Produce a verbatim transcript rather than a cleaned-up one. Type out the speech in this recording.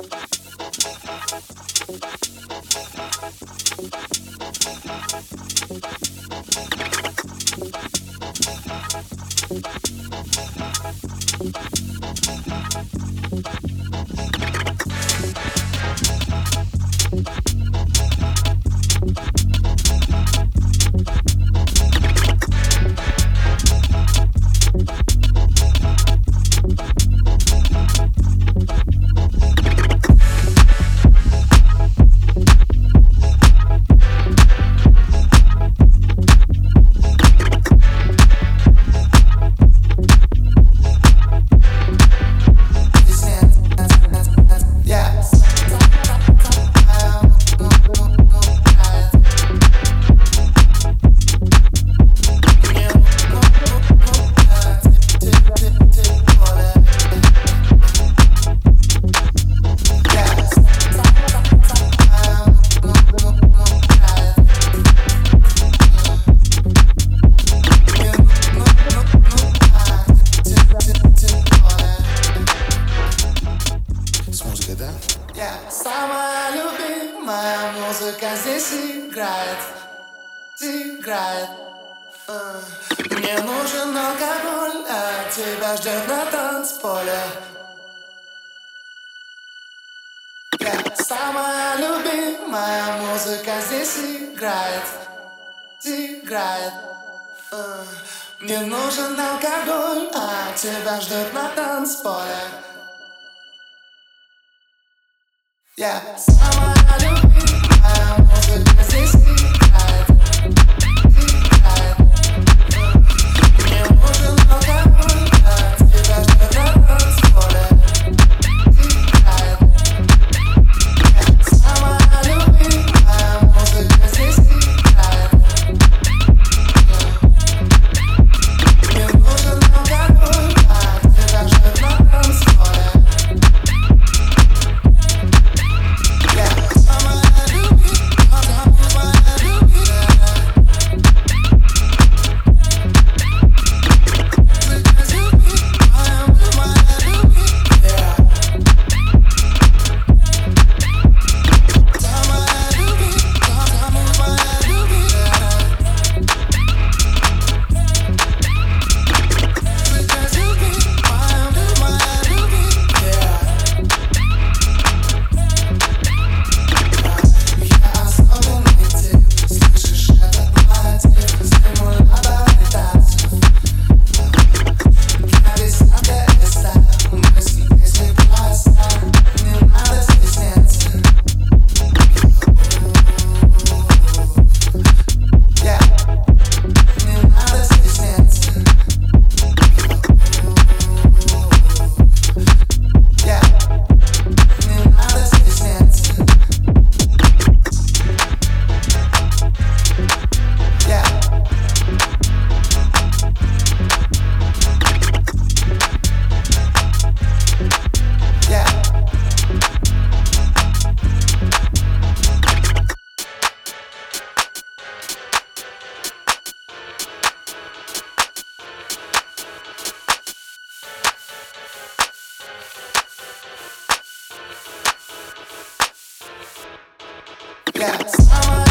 Самая любимая музыка здесь играет, играет. Uh, Мне нужен алкоголь, а тебя ждет на танцполе. Yeah. Самая любимая музыка здесь играет, играет. Uh, Мне нужен алкоголь, а тебя ждет на танцполе. Yeah. Самая любимая музыка здесь играет, играет. Мне нужен алкоголь, а тебя ждет на танцполе. Играет. Yeah. Самая любимая музыка здесь играет. Мне нужен алкоголь, а тебя ждет на танцполе. Yeah.